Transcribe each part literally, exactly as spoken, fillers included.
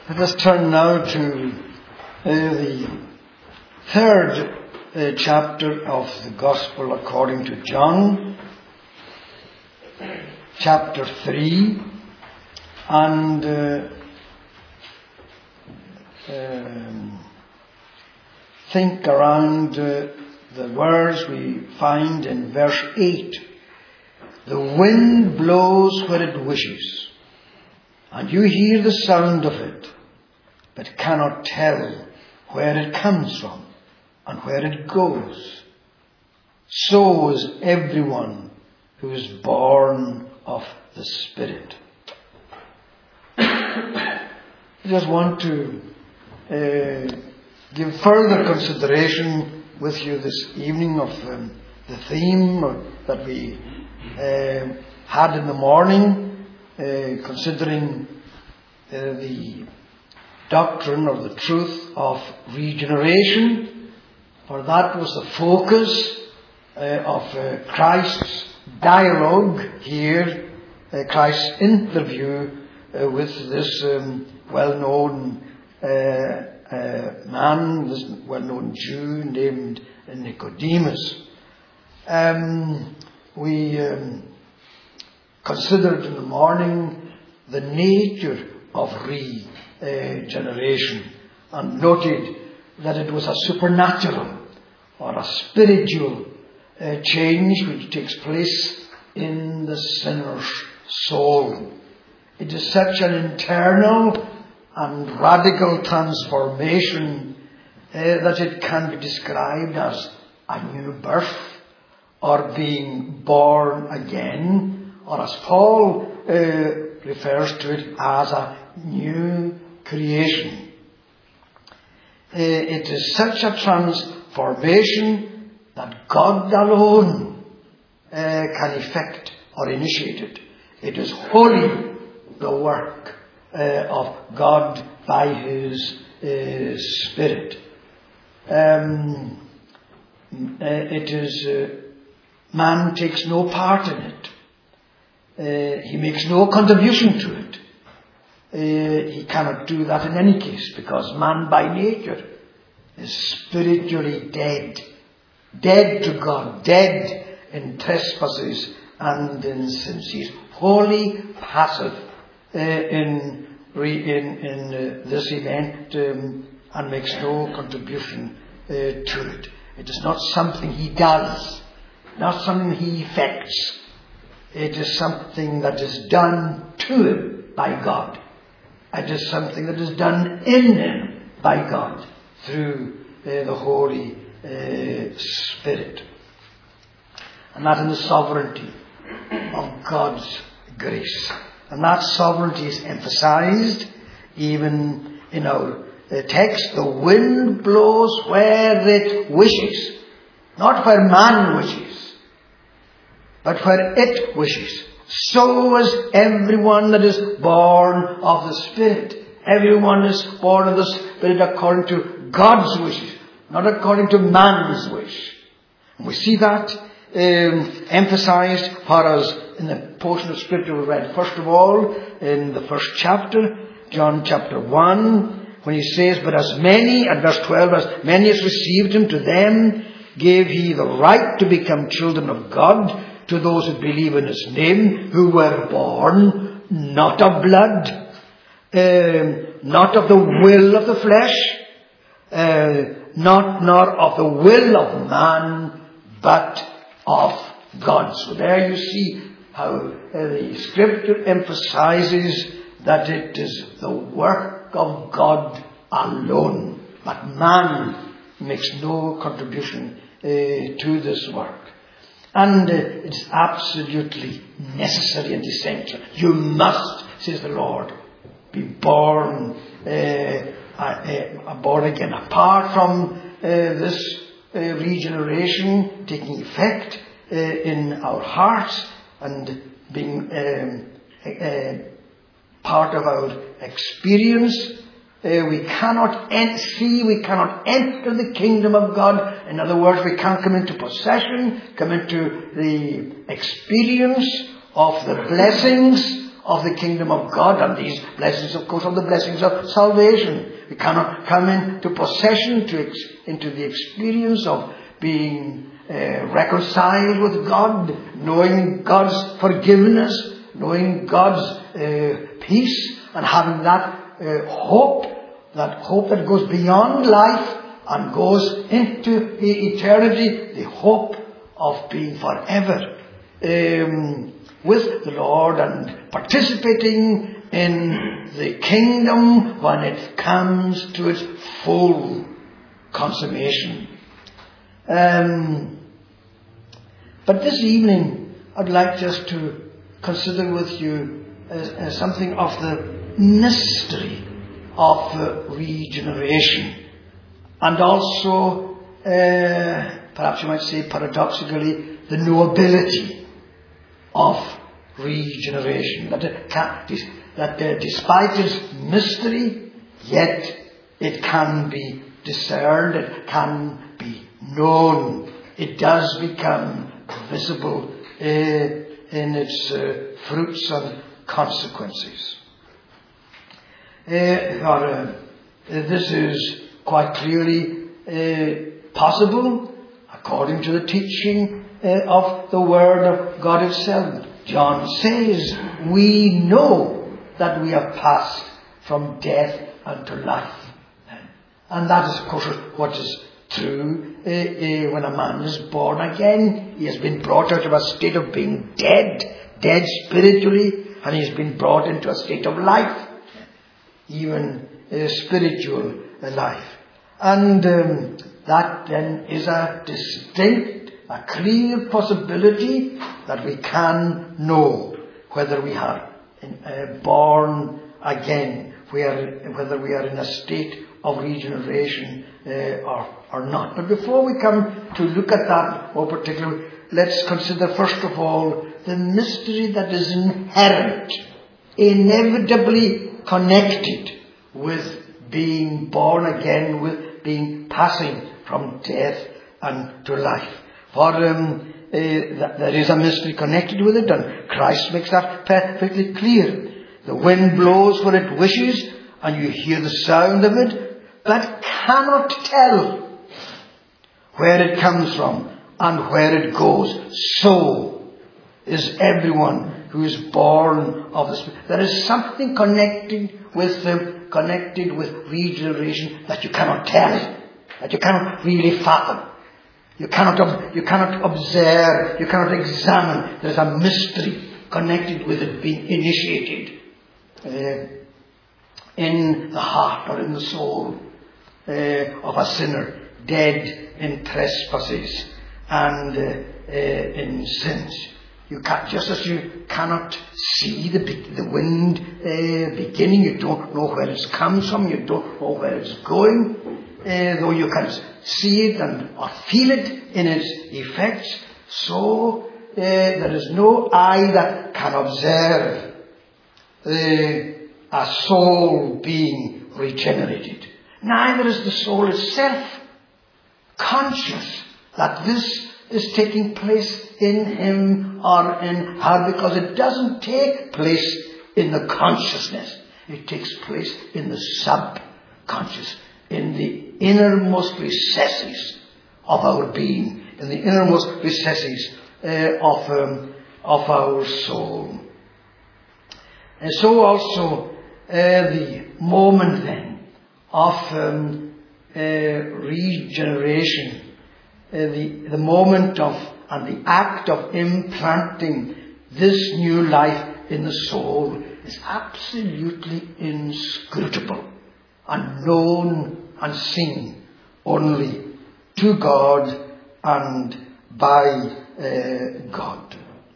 Let us turn now to uh, the third uh, chapter of the Gospel according to John, chapter three, and uh, um, think around uh, the words we find in verse eight. The wind blows where it wishes, and you hear the sound of it, but cannot tell where it comes from and where it goes. So is everyone who is born of the Spirit. I just want to uh, give further consideration with you this evening of um, the theme that we uh, had in the morning, uh, considering uh, the doctrine or the truth of regeneration, for that was the focus uh, of uh, Christ's dialogue here, uh, Christ's interview uh, with this um, well-known uh, uh, man, this well-known Jew named Nicodemus. Um, we um, considered in the morning the nature of regeneration. Uh, generation, and noted that it was a supernatural or a spiritual uh, change which takes place in the sinner's soul. It is such an internal and radical transformation uh, that it can be described as a new birth, or being born again, or as Paul uh, refers to it, as a new creation. Uh, it is such a transformation that God alone uh, can effect or initiate it. It is wholly the work uh, of God by His uh, Spirit. Um, uh, it is uh, man takes no part in it. Uh, he makes no contribution to it. Uh, he cannot do that in any case, because man by nature is spiritually dead. Dead to God, dead in trespasses and in sins. He is wholly passive uh, in, re, in, in uh, this event um, and makes no contribution uh, to it. It is not something he does, not something he effects. It is something that is done to him by God. It is something that is done in him by God through uh, the Holy uh, Spirit. And that in the sovereignty of God's grace. And that sovereignty is emphasized even in our uh, text. The wind blows where it wishes. Not where man wishes, but where it wishes. So is everyone that is born of the Spirit. Everyone is born of the Spirit according to God's wishes, not according to man's wish. And we see that um, emphasized for us in the portion of Scripture we read. First of all, in the first chapter, John chapter one, when he says, but as many, at verse twelve, as many as received him, to them gave he the right to become children of God, to those who believe in his name, who were born not of blood, um, not of the will of the flesh, uh, not nor of the will of man, but of God. So there you see how uh, the Scripture emphasizes that it is the work of God alone, but man makes no contribution uh, to this work. And uh, it's absolutely necessary and essential. You must, says the Lord, be born, uh, uh, uh, born again. Apart from uh, this uh, regeneration taking effect uh, in our hearts and being um, uh, part of our experience, Uh, we cannot en- see, we cannot enter the kingdom of God. In other words, we can't come into possession, come into the experience of the blessings of the kingdom of God, and these blessings, of course, are the blessings of salvation. We cannot come into possession, to ex- into the experience of being uh, reconciled with God, knowing God's forgiveness, knowing God's uh, peace, and having that uh, hope, that hope that goes beyond life and goes into the eternity, the hope of being forever um, with the Lord and participating in the kingdom when it comes to its full consummation. Um, but this evening, I'd like just to consider with you uh, uh, something of the mystery of uh, regeneration, and also, uh, perhaps you might say paradoxically, the knowability of regeneration. That, it can, that uh, despite its mystery, yet it can be discerned, it can be known. It does become visible uh, in its uh, fruits and consequences. Uh, or, uh, this is quite clearly uh, possible according to the teaching uh, of the Word of God itself. John says, we know that we have passed from death unto life. And that is, of course, what is true uh, uh, when a man is born again. He has been brought out of a state of being dead, dead spiritually, and he has been brought into a state of life, even uh, spiritual uh, life. And um, that then is a distinct, a clear possibility that we can know whether we are in, uh, born again, where, whether we are in a state of regeneration uh, or, or not. But before we come to look at that more particularly, let's consider first of all the mystery that is inherent, inevitably connected with being born again, with being passing from death unto life. For um, uh, there is a mystery connected with it, and Christ makes that perfectly clear. The wind blows where it wishes, and you hear the sound of it, but cannot tell where it comes from and where it goes. So is everyone who is born of the Spirit. There is something connected with them, connected with regeneration that you cannot tell, that you cannot really fathom. You cannot, you cannot observe, you cannot examine. There is a mystery connected with it being initiated uh, in the heart or in the soul uh, of a sinner, dead in trespasses and uh, uh, in sins. You can't, just as you cannot see the the wind uh, beginning, you don't know where it comes from, you don't know where it's going, uh, though you can see it and or feel it in its effects. So uh, there is no eye that can observe uh, a soul being regenerated. Neither is the soul itself conscious that this is taking place in him or in her, because it doesn't take place in the consciousness. It takes place in the subconscious, in the innermost recesses of our being, in the innermost recesses uh, of, um, of our soul. And so also uh, the moment then of um, uh, regeneration, uh, the, the moment of and the act of implanting this new life in the soul is absolutely inscrutable and known and seen only to God and by uh, God.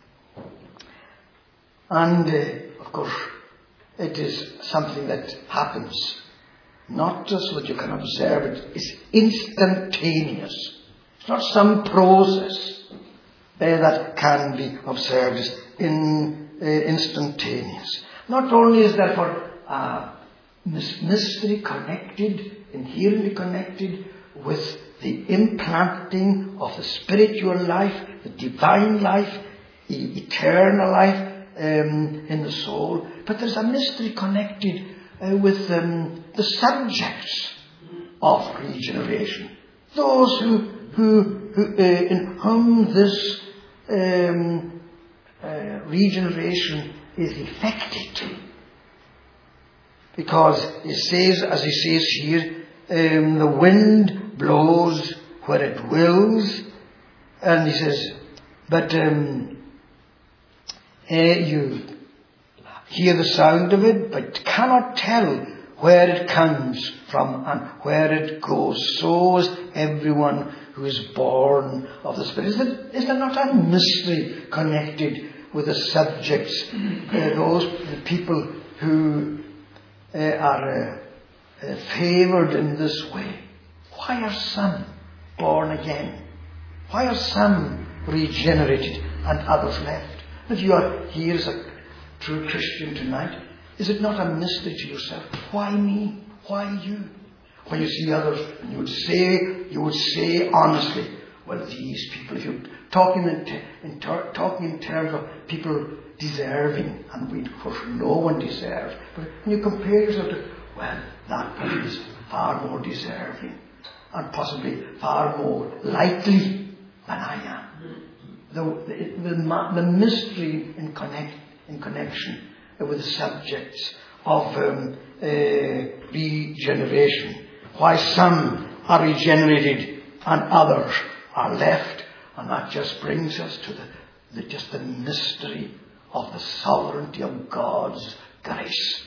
And uh, of course, it is something that happens not just so that you can observe it, it's instantaneous. It's not some process Uh, that can be observed as in, uh, instantaneous. Not only is there for uh, mystery connected, inherently connected with the implanting of the spiritual life, the divine life, the eternal life um, in the soul, but there's a mystery connected uh, with um, the subjects of regeneration. Those who, who, who uh, in whom this um, uh, regeneration is effected. Because it says, as he says here, um, the wind blows where it wills, and he says, but um, uh, you hear the sound of it, but cannot tell where it comes from and where it goes. So is everyone who is born of the Spirit. Is there, is there not a mystery connected with the subjects, uh, those the people who uh, are uh, uh, favoured in this way? Why are some born again? Why are some regenerated and others left? If you are here as a true Christian tonight, is it not a mystery to yourself? Why me? Why you? When you see others, you would say, you would say honestly, well, these people, if you're talking in, te- in ter- talking in terms of people deserving, and we, of course, no one deserves, but when you compare yourself to, well, that person is far more deserving, and possibly far more likely than I am. The, the, the, the mystery in, connect, in connection with the subjects of um, uh, regeneration. Why some are regenerated and others are left. And that just brings us to the, the just the mystery of the sovereignty of God's grace.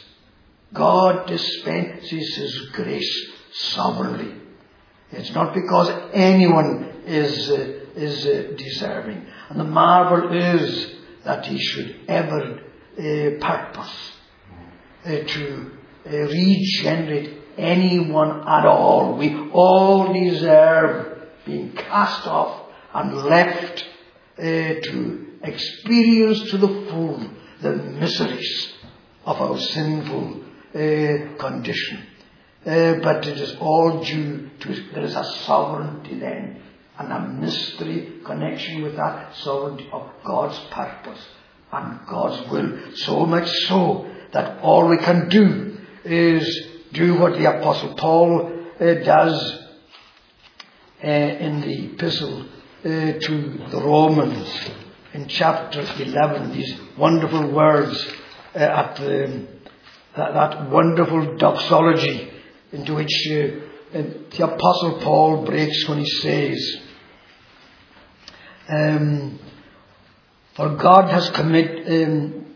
God dispenses His grace sovereignly. It's not because anyone is uh, is uh, deserving. And the marvel is that He should ever uh, purpose uh, to uh, regenerate anyone at all. We all deserve being cast off and left uh, to experience to the full the miseries of our sinful uh, condition. Uh, but it is all due to, there is a sovereignty then, and a mystery connection with that sovereignty of God's purpose and God's will. So much so that all we can do is do what the Apostle Paul uh, does uh, in the epistle uh, to the Romans in chapter eleven. These wonderful words uh, at the, that, that wonderful doxology into which uh, the Apostle Paul breaks when he says, um, for God has committed, um,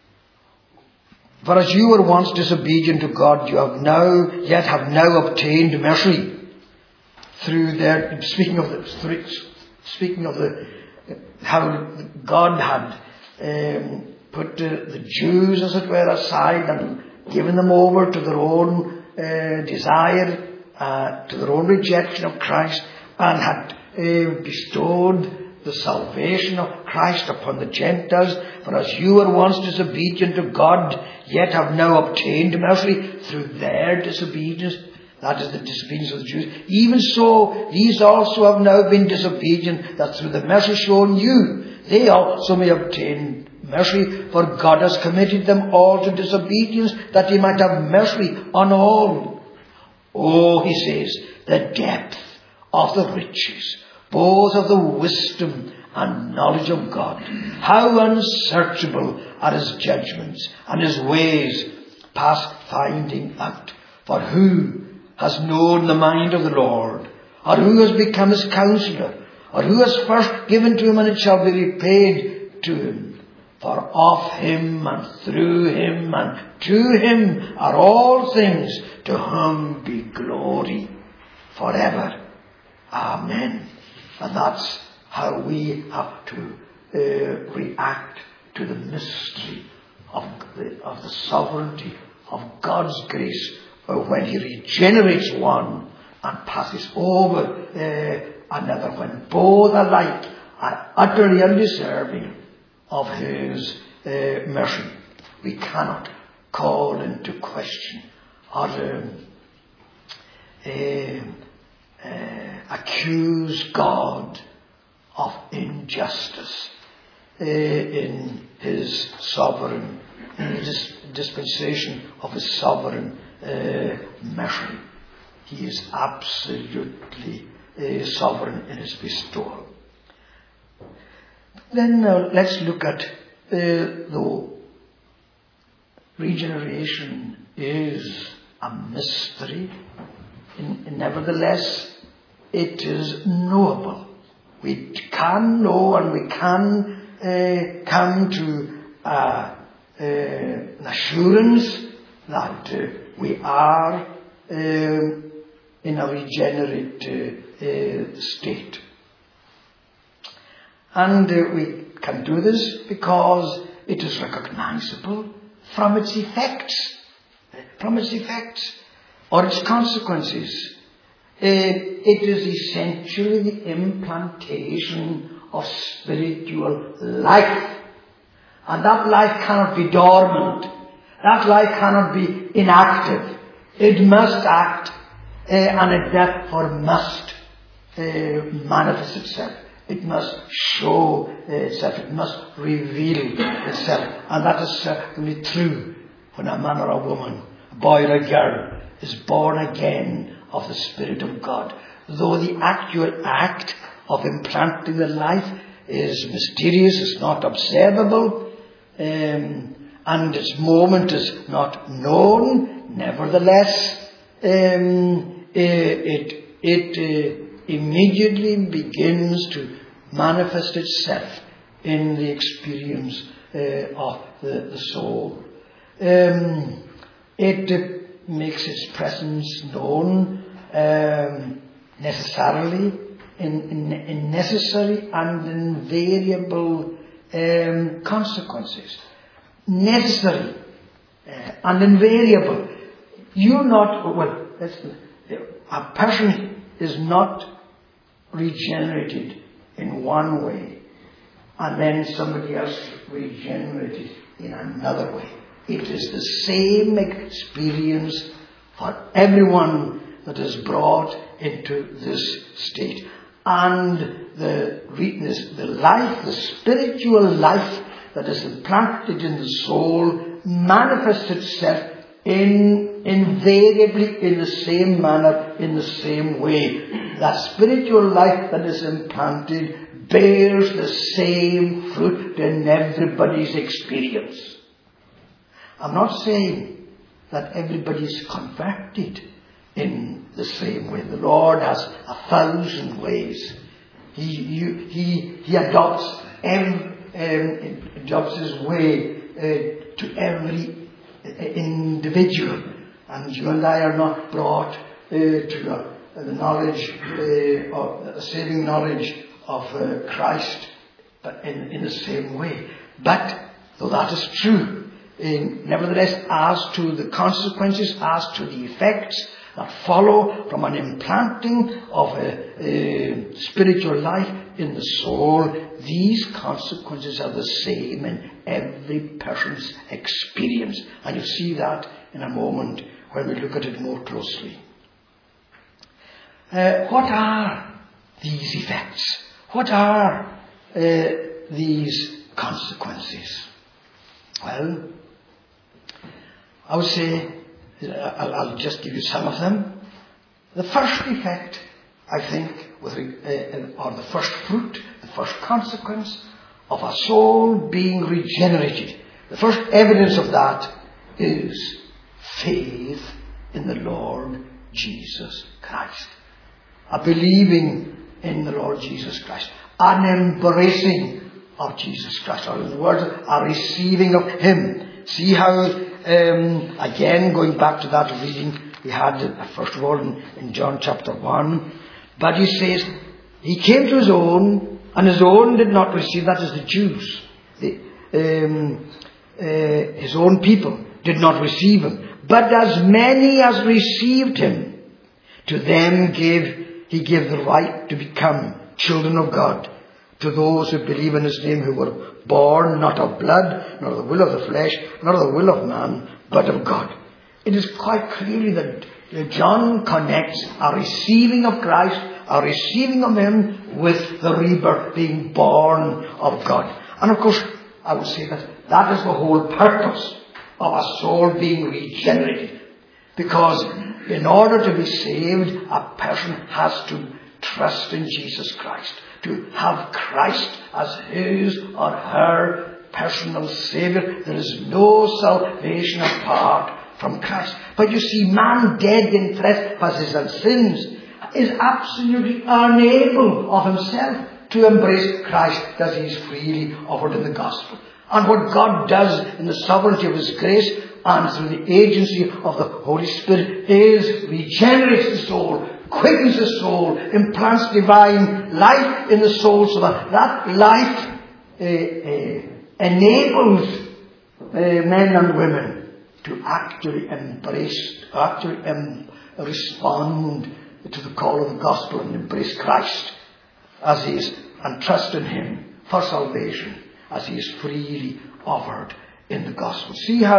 for as you were once disobedient to God, you have now, yet have now obtained mercy through their, speaking of the, speaking of the, how God had um, put uh, the Jews, as it were, aside and given them over to their own uh, desire, uh, to their own rejection of Christ, and had uh, bestowed the salvation of Christ upon the Gentiles. For as you were once disobedient to God, yet have now obtained mercy through their disobedience, that is the disobedience of the Jews, even so these also have now been disobedient, that through the mercy shown you, they also may obtain mercy. For God has committed them all to disobedience, that He might have mercy on all. Oh, he says, the depth of the riches, both of the wisdom and knowledge of God. How unsearchable are His judgments and His ways past finding out. For who has known the mind of the Lord? Or who has become His counselor? Or who has first given to Him, and it shall be repaid to Him? For of Him and through Him and to Him are all things, to whom be glory forever. Amen. And that's how we have to uh, react to the mystery of the, of the sovereignty of God's grace uh, when He regenerates one and passes over uh, another, when both alike are utterly undeserving of His uh, mercy. We cannot call into question or um, uh, uh, accuse God of injustice uh, in his sovereign, in the dis- dispensation of his sovereign uh, mercy. He is absolutely uh, sovereign in his bestowal. Then uh, let's look at uh, the regeneration is a mystery. In, in nevertheless, it is knowable. We can know and we can uh, come to uh, uh, an assurance that uh, we are uh, in a regenerate uh, uh, state. And uh, we can do this because it is recognizable from its effects, from its effects or its consequences. Uh, it is essentially the implantation of spiritual life. And that life cannot be dormant. That life cannot be inactive. It must act, uh, and it therefore must uh, manifest itself. It must show uh, itself. It must reveal itself. And that is certainly true when a man or a woman, a boy or a girl, is born again of the Spirit of God. Though the actual act of implanting the life is mysterious, it's not observable, um, and its moment is not known, nevertheless, um, it, it uh, immediately begins to manifest itself in the experience uh, of the, the soul. Um, it uh, makes its presence known um, necessarily in, in, in necessary and invariable um, consequences. Necessary uh, and invariable. You're not, well, that's, a person is not regenerated in one way and then somebody else regenerated in another way. It is the same experience for everyone that is brought into this state. And the, the life, the spiritual life that is implanted in the soul manifests itself in invariably in the same manner, in the same way. That spiritual life that is implanted bears the same fruit in everybody's experience. I'm not saying that everybody is converted in the same way. The Lord has a thousand ways. He he he, he adopts every, um, adopts His way uh, to every uh, individual, and you and I are not brought uh, to uh, the knowledge uh, of a saving knowledge of uh, Christ, but in in the same way. But though that is true, in, nevertheless, as to the consequences, as to the effects that follow from an implanting of a, a spiritual life in the soul, these consequences are the same in every person's experience. And you'll see that in a moment when we look at it more closely. Uh, what are these effects? What are uh, these consequences? Well, I would say, I'll, I'll just give you some of them. The first effect, I think, with, uh, or the first fruit, the first consequence of a soul being regenerated, the first evidence of that is faith in the Lord Jesus Christ. A believing in the Lord Jesus Christ. An embracing of Jesus Christ. Or in other words, a receiving of Him. See how Um, again, going back to that reading we had, uh, first of all, in, in John chapter one. But he says, He came to His own, and His own did not receive, that is the Jews. The, um, uh, his own people did not receive Him. But as many as received Him, to them gave He gave the right to become children of God. To those who believe in His name, who were born not of blood, nor of the will of the flesh, nor of the will of man, but of God. It is quite clearly that John connects a receiving of Christ, a receiving of Him, with the rebirth, being born of God. And of course, I would say that that is the whole purpose of a soul being regenerated. Because in order to be saved, a person has to trust in Jesus Christ, to have Christ as his or her personal Saviour. There is no salvation apart from Christ. But you see, man dead in trespasses and sins is absolutely unable of himself to embrace Christ as he is freely offered in the gospel. And what God does in the sovereignty of his grace and through the agency of the Holy Spirit is regenerates the soul, quickens the soul, implants divine life in the soul, so that that life uh, uh, enables uh, men and women to actually embrace, actually um, respond to the call of the gospel and embrace Christ as he is, and trust in him for salvation as he is freely offered in the gospel. See how,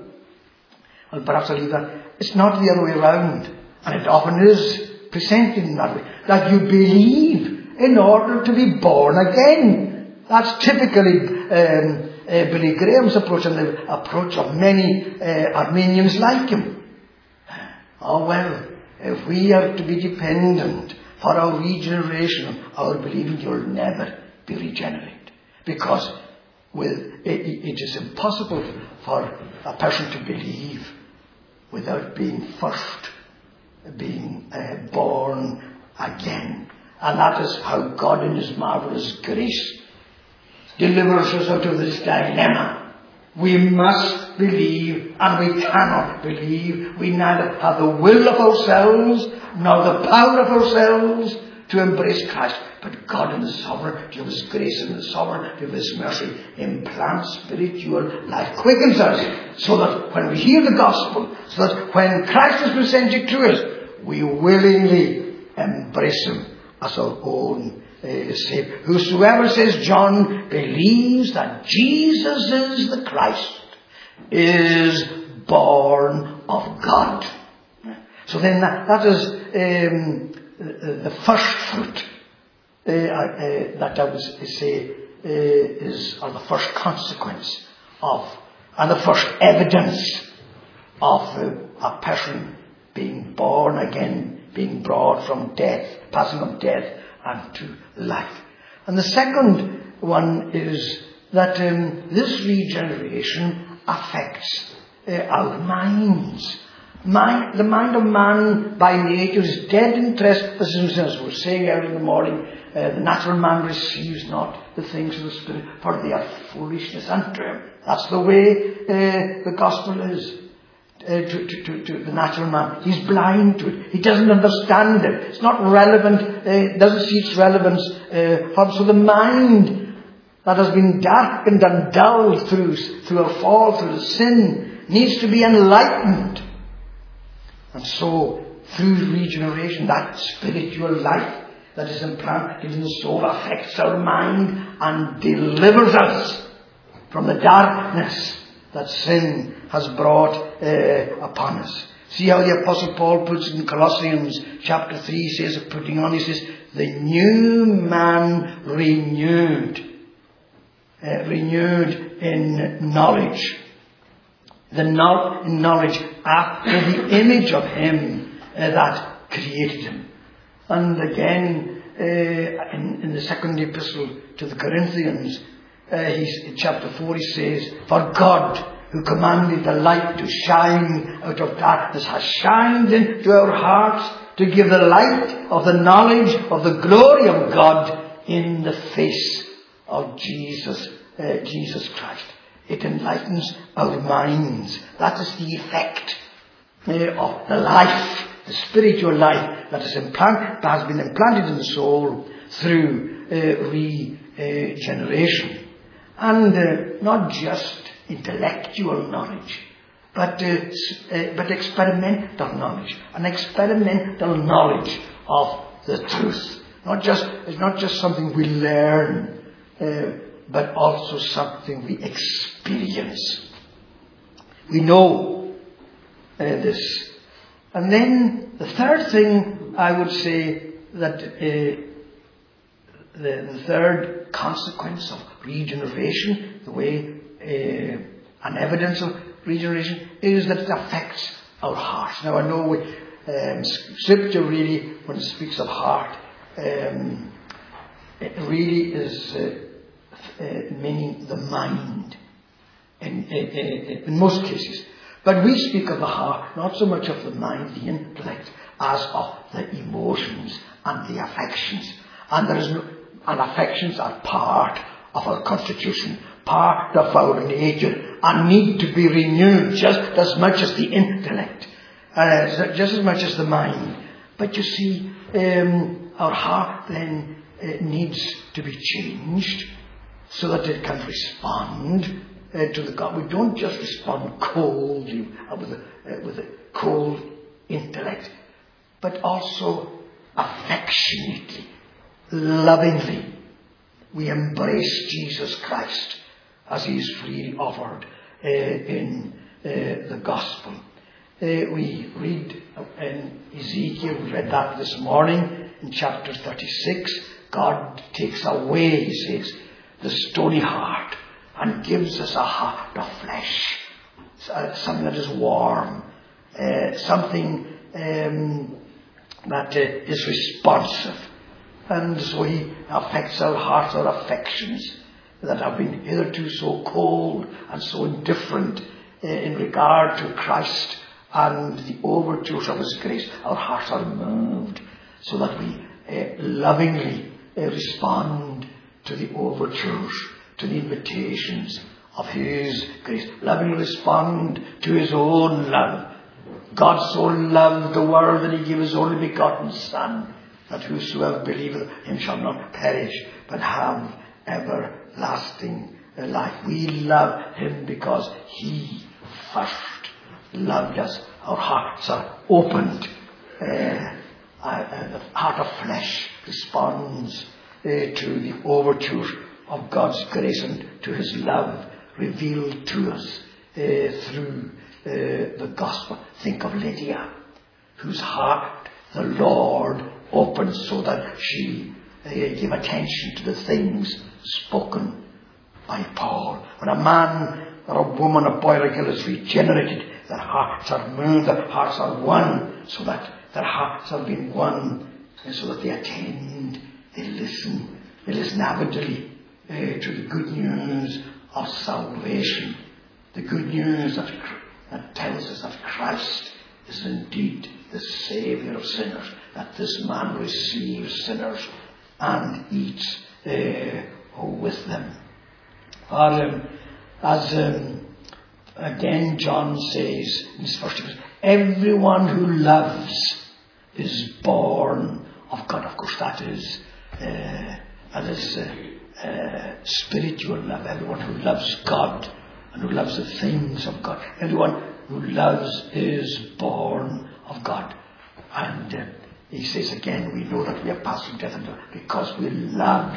well, perhaps I'll leave that. It's not the other way around, and it often is presented in that way, that you believe in order to be born again. That's typically um, uh, Billy Graham's approach, and the approach of many uh, Armenians like him. Oh well, if we are to be dependent for our regeneration, our believing, you'll never be regenerated. Because with, it, it is impossible for a person to believe without being first being uh, born again. And that is how God in his marvellous grace delivers us out of this dilemma. We must believe, and we cannot believe. We neither have the will of ourselves nor the power of ourselves to embrace Christ. But God in the sovereignty of his grace and the sovereignty of his mercy implants spiritual life, quickens us, so that when we hear the gospel, so that when Christ is presented to us, we willingly embrace him as our own uh, Saviour. Whosoever, says John, believes that Jesus is the Christ is born of God. So then that, that is um, the first fruit. Uh, uh, that I would say uh, is, or the first consequence of, and the first evidence of uh, a person being born again, being brought from death, passing from death unto life. And the second one is that um, this regeneration affects uh, our minds. Mind, the mind of man by nature is dead in trespasses, as we were saying early in the morning. Uh, the natural man receives not the things of the Spirit, for they are foolishness unto him. That's the way uh, the gospel is uh, to, to, to, to the natural man. He's blind to it. He doesn't understand it. It's not relevant. Uh, doesn't see its relevance uh, for him. So the mind that has been darkened and dulled through through our fall, through the sin, needs to be enlightened. And so, through regeneration, that spiritual life that is implanted in the soul affects our mind and delivers us from the darkness that sin has brought uh, upon us. See how the Apostle Paul puts it in Colossians chapter three, he says, putting on, he says, the new man renewed, uh, renewed in knowledge. The knowledge after the image of him uh, that created him. And again, uh, in, in the second epistle to the Corinthians, uh, he's, in chapter four, he says, for God, who commanded the light to shine out of darkness, has shined into our hearts to give the light of the knowledge of the glory of God in the face of Jesus, uh, Jesus Christ. It enlightens our minds. That is the effect uh, of the life, the spiritual life that is implant, that has been implanted in the soul through uh, regeneration. And uh, not just intellectual knowledge, but uh, uh, but experimental knowledge, an experimental knowledge of the truth. Not just it's not just something we learn. Uh, but also something we experience. We know uh, this. And then the third thing I would say that uh, the, the third consequence of regeneration, the way, uh, an evidence of regeneration, is that it affects our hearts. Now I know we, um, Scripture really, when it speaks of heart, um, it really is uh, uh, meaning the mind in, in, in, in most cases. But we speak of the heart, not so much of the mind, the intellect, as of the emotions and the affections. And there is no, and affections are part of our constitution, part of our nature, and need to be renewed just as much as the intellect, uh, just as much as the mind. But you see, um, our heart then uh, needs to be changed so that it can respond uh, to the God. We don't just respond coldly uh, with, a, uh, with a cold intellect, but also affectionately, lovingly. We embrace Jesus Christ as he is freely offered uh, in uh, the gospel. Uh, we read in Ezekiel, we read that this morning in chapter thirty-six. God takes away, he says, the stony heart and gives us a heart of flesh, something that is warm, uh, something um, that uh, is responsive. And so he affects our hearts, our affections that have been hitherto so cold and so indifferent uh, in regard to Christ and the overtures of his grace. Our hearts are moved so that we uh, lovingly uh, respond to the overtures, to the invitations of his grace. Lovingly respond to his own love. God so loved the world that he gave his only begotten Son, that whosoever believeth him shall not perish, but have everlasting life. We love him because he first loved us. Our hearts are opened. Uh, uh, the heart of flesh responds uh, to the overture of God's grace and to his love revealed to us uh, through uh, the gospel. Think of Lydia, whose heart the Lord opened so that she uh, gave attention to the things spoken by Paul. When a man or a woman, a boy or a girl is regenerated, their hearts are moved, their hearts are won, so that their hearts have been won, and so that they attend, they listen, they listen avidly uh, to the good news of salvation, the good news that, that tells us that Christ is indeed the Saviour of sinners, that this man receives sinners and eats uh, with them. Or, um, as um, again John says in his first verse, everyone who loves is born of God. Of course, that is uh, that is uh, uh, spiritual love. Everyone who loves God and who loves the things of God, everyone who loves is born of God. And uh, he says again, we know that we are passing death and death because we love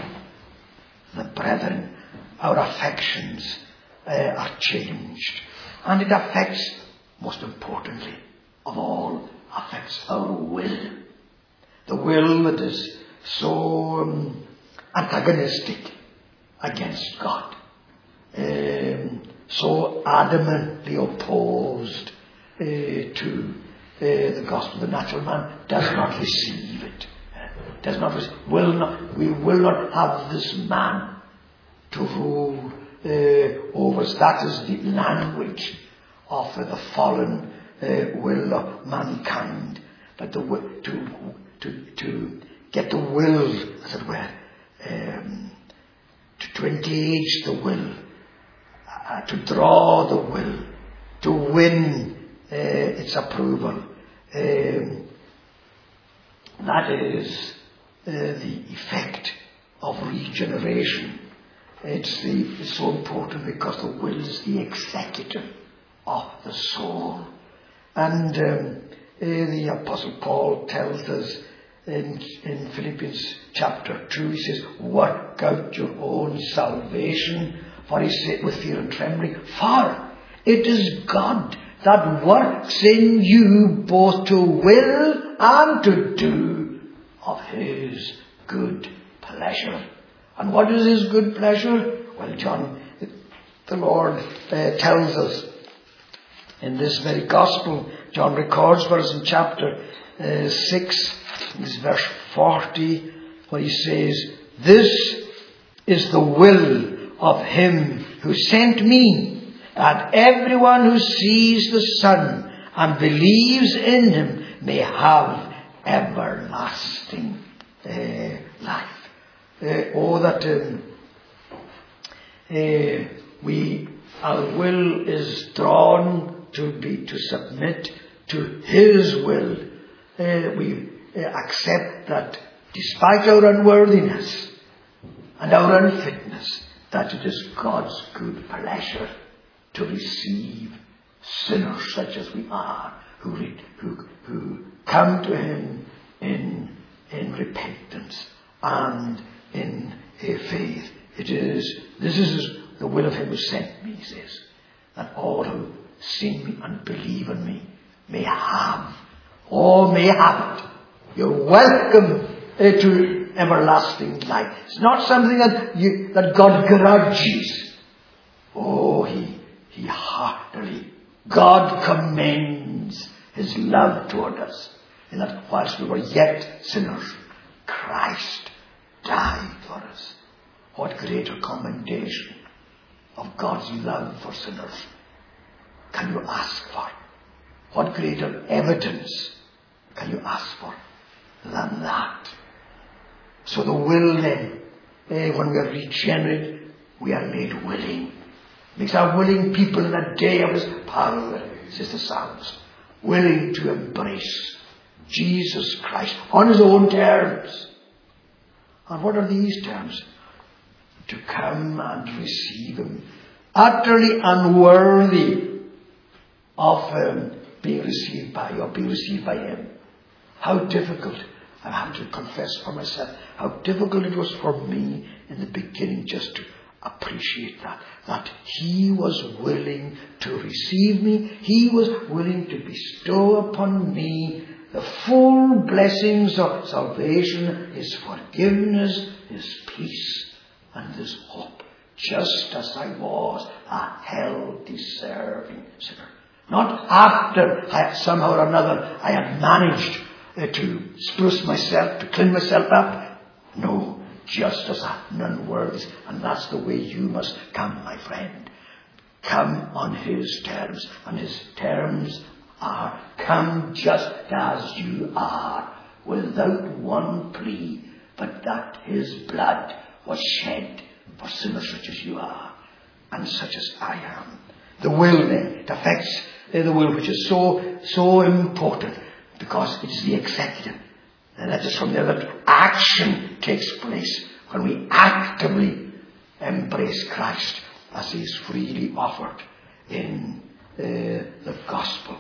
the brethren. Our affections uh, are changed, and it affects, most importantly of all, affects our will. The will that is so um, antagonistic against God, um, so adamantly opposed uh, to uh, the gospel. The natural man does not receive it. Does not receive, will not. We will not have this man to rule uh, over us. That is the language of uh, the fallen uh, will of mankind. But the to to to get the will, as it were, um, to, to engage the will, uh, to draw the will, to win uh, its approval. Um, that is uh, the effect of regeneration. It's, the, it's so important because the will is the executive of the soul. And um, uh, the Apostle Paul tells us in, in Philippians chapter two, he says, work out your own salvation, for he said, with fear and trembling, for it is God that works in you both to will and to do of his good pleasure. And what is his good pleasure? Well, John, the Lord uh, tells us in this very gospel. John records for us in chapter uh, six, this verse forty, where he says, "This is the will of him who sent me, that everyone who sees the Son and believes in him may have everlasting uh, life." Uh, oh, that um, uh, we, our will is drawn to be to submit to his will. Uh, we uh, accept that despite our unworthiness and our unfitness, that it is God's good pleasure to receive sinners such as we are, who re- who who come to him in in repentance and in a faith. It is this is the will of him who sent me, he says, that all who see me and believe in me may have, all may have it. You're welcome uh, to everlasting life. It's not something that you, that God grudges. Oh, he he heartily, God commends his love toward us, in that whilst we were yet sinners, Christ died for us. What greater commendation of God's love for sinners can you ask for? What greater evidence can you ask for than that? So the will then, eh, when we are regenerate, we are made willing. Makes our willing people in the day of his power, says the psalmist, willing to embrace Jesus Christ on his own terms. And what are these terms? To come and receive him, utterly unworthy of um, being received by or being received by him. How difficult, I have to confess for myself, how difficult it was for me in the beginning just to appreciate that, that he was willing to receive me, he was willing to bestow upon me the full blessings of salvation, his forgiveness, his peace, and his hope, just as I was a hell-deserving sinner. Not after I had somehow or another I had managed uh, to spruce myself, to clean myself up. No, just as an unworthy. And that's the way you must come, my friend. Come on his terms. And his terms are, come just as you are, without one plea, but that his blood was shed for sinners such as you are, and such as I am. The will then, it affects uh, the will, which is so, so important, because it is the executive. And that is from there that action takes place, when we actively embrace Christ as he is freely offered in uh, the gospel.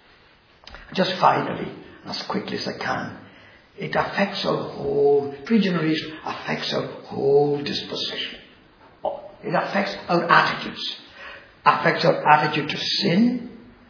Just finally, as quickly as I can, it affects our whole, regeneration affects our whole disposition. It affects our attitudes. Affects our attitude to sin.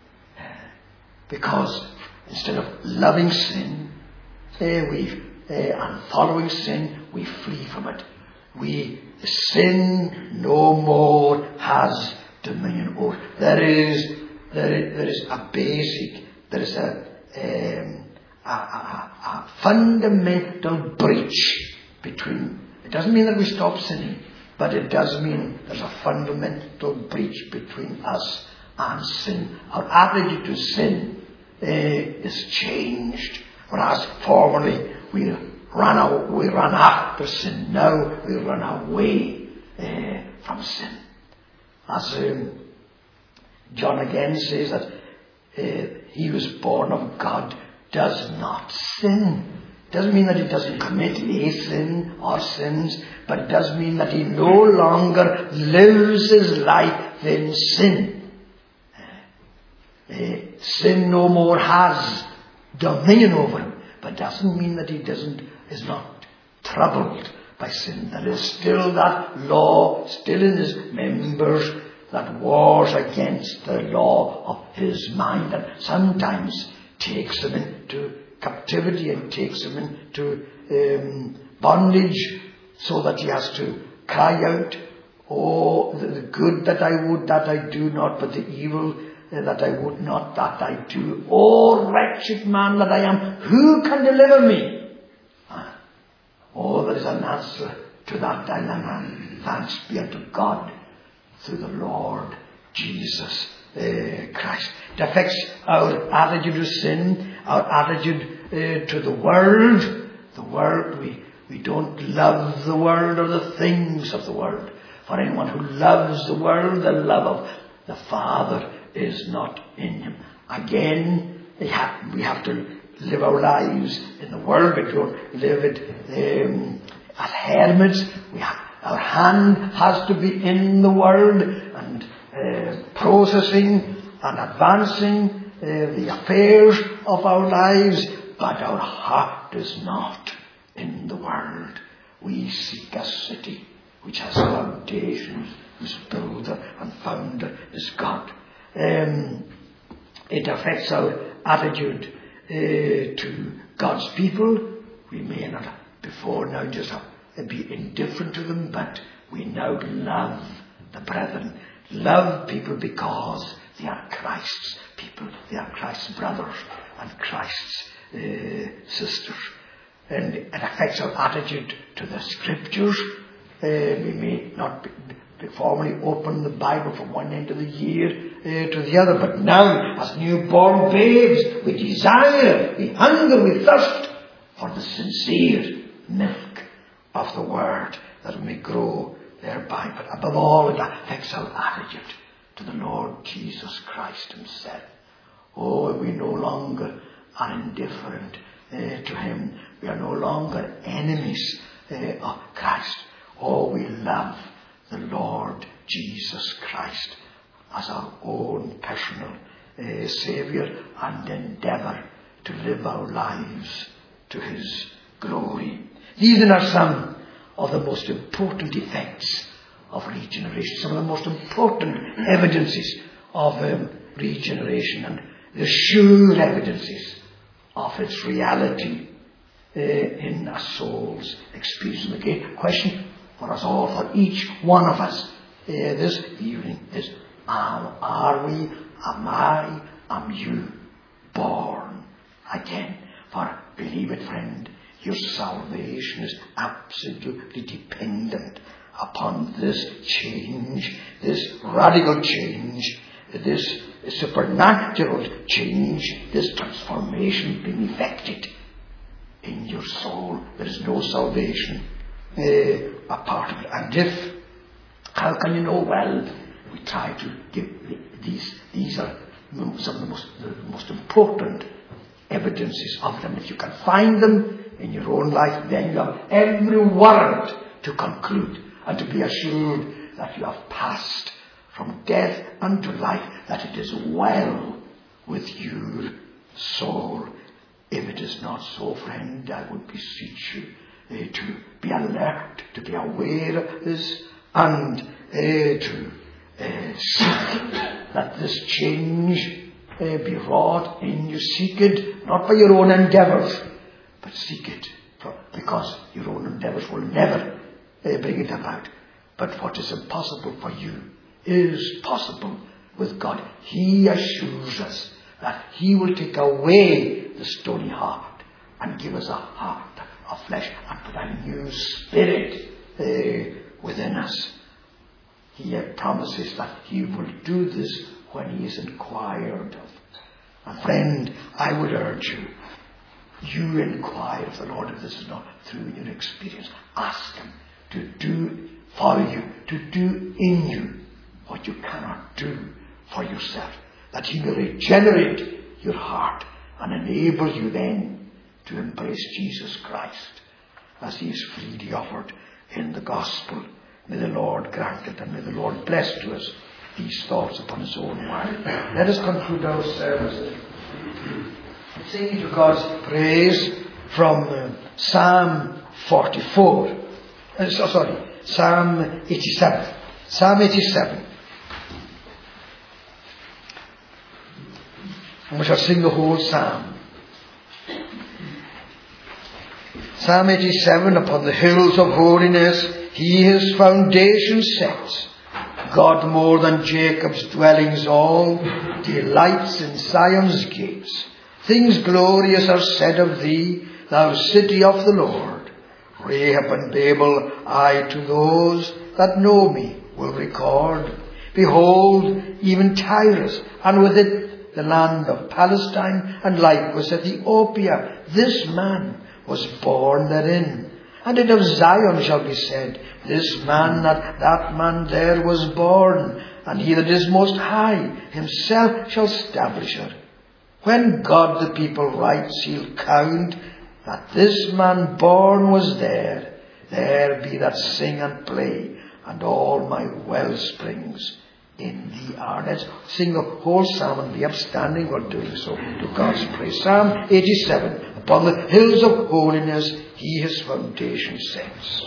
Because instead of loving sin, uh, we uh, and following sin, we flee from it. We sin no more has dominion over. There is there is, there is a basic, there is a um, A, a, a fundamental breach between, it doesn't mean that we stop sinning, but it does mean there's a fundamental breach between us and sin. Our attitude to sin uh, is changed. Whereas formerly we ran, out, we ran after sin, now we run away uh, from sin. As um, John again says that uh, he was born of God, does not sin. Doesn't mean that he doesn't commit a sin or sins, but it does mean that he no longer lives his life in sin. Uh, sin no more has dominion over him, but doesn't mean that he doesn't is not troubled by sin. There is still that law, still in his members, that wars against the law of his mind, and sometimes takes him into captivity and takes him into um, bondage so that he has to cry out, oh, the, the good that I would, that I do not, but the evil uh, that I would not, that I do. Oh, wretched man that I am, who can deliver me? Ah. Oh, there is an answer to that dilemma. Thanks be unto God through the Lord Jesus uh, Christ. It affects our attitude to sin, our attitude uh, to the world. The world, we, we don't love the world or the things of the world. For anyone who loves the world, the love of the Father is not in him. Again, we have, we have to live our lives in the world. We don't live it um, as hermits. We have, our hand has to be in the world and uh, processing and advancing uh, the affairs of our lives, but our heart is not in the world. We seek a city which has foundations, whose builder and founder is God. Um, it affects our attitude uh, to God's people. We may not before now just have, uh, be indifferent to them, but we now love the brethren. Love people because they are Christ's people. They are Christ's brothers and Christ's uh, sisters. And it affects our attitude to the Scriptures. Uh, we may not be, be formally open the Bible from one end of the year uh, to the other, but now, as newborn babes, we desire, we hunger, we thirst for the sincere milk of the Word, that we may grow thereby. But above all, it affects our attitude to the Lord Jesus Christ himself. Oh, we no longer are indifferent uh, to him. We are no longer enemies uh, of Christ. Oh, we love the Lord Jesus Christ as our own personal uh, Saviour, and endeavour to live our lives to his glory. These then are some of the most important effects of regeneration, some of the most important evidences of um, regeneration, and the sure evidences of its reality uh, in a soul's experience. And the great question for us all, for each one of us uh, this evening is, are, are we, am I, am you born again? For believe it, friend, your salvation is absolutely dependent upon this change, this radical change, this supernatural change, this transformation being effected in your soul. There is no salvation uh, apart from it. And if, how can you know? Well, we try to give these, these are some of the most, the most important evidences of them. If you can find them in your own life, then you have every warrant to conclude and to be assured that you have passed from death unto life, that it is well with your soul. If it is not so, friend, I would beseech you uh, to be alert, to be aware of this, and uh, to uh, seek that this change uh, be wrought in you. Seek it not by your own endeavours, but seek it for, because your own endeavours will never uh, bring it about. But what is impossible for you is possible with God. He assures us that he will take away the stony heart and give us a heart of flesh and put a new spirit uh, within us. He promises that he will do this when he is inquired of. And friend, I would urge you, you inquire of the Lord if this is not through your experience. Ask him to do for you, to do in you what you cannot do for yourself, that he may regenerate your heart and enable you then to embrace Jesus Christ as he is freely offered in the gospel. May the Lord grant it, and may the Lord bless to us these thoughts upon his own word. Let us conclude our service singing to God's praise from uh, Psalm forty-four. Uh, so, sorry, Psalm eighty-seven. Psalm eighty-seven. And we shall sing the whole psalm. Psalm eighty-seven, upon the hills of holiness he his foundation sets. God more than Jacob's dwellings all, delights in Zion's gates. Things glorious are said of thee, thou city of the Lord. Rahab and Babel, I to those that know me will record. Behold, even Tyrus, and with it the land of Palestine, and likewise Ethiopia, this man was born therein. And it of Zion shall be said, this man, that that man there was born, and he that is most high himself shall establish her. When God the people writes, he'll count that this man born was there. There be that sing and play, and all my well springs in thee are. Let's sing the whole psalm and be upstanding while doing so to God's praise. Psalm eighty-seven. Upon the hills of holiness he his foundation sets.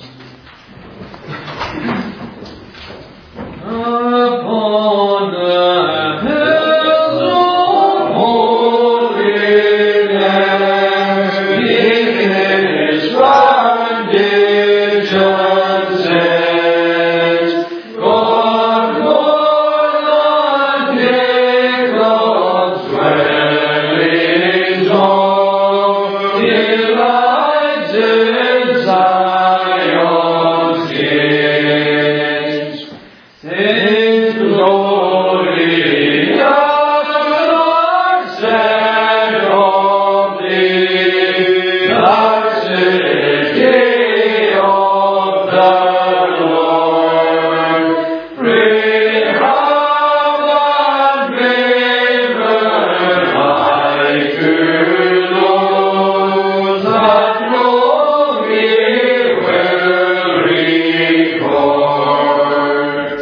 Upon the hills of holiness he his foundation sets. God more than Jacob's dwellings all, delights in Zion's gates. Things glorious are said of thee, thou city of the Lord. Rahab and Babel, I to those that know me will record.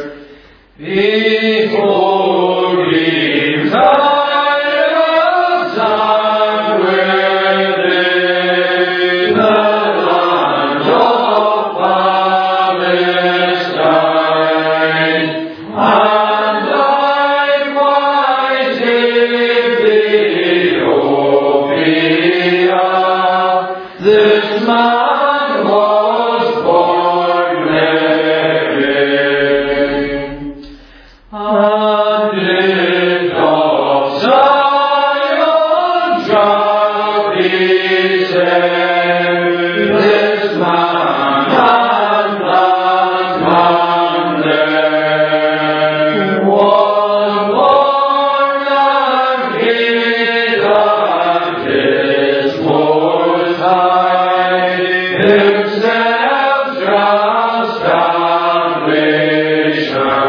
Behold, in Zion's and within the land of Palestine, and likewise Ethiopia, this man was born therein. And it of Zion shall be said, this man and that man there was born, and he that is most high himself shall establish her.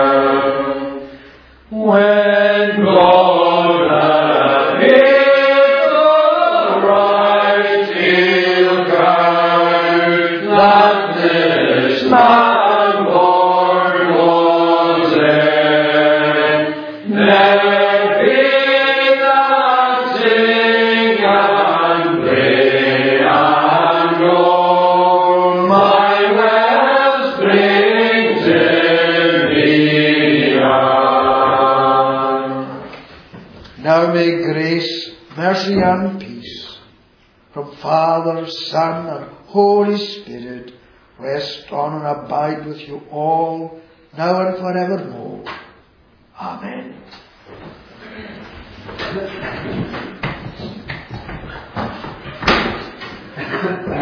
When God hath hid the right, he'll count that this man born was there. There be that sing and play and go, my well springs in thee are. Now may grace, mercy and peace from Father, Son and Holy Spirit rest on and abide with you all, now and forevermore. Amen.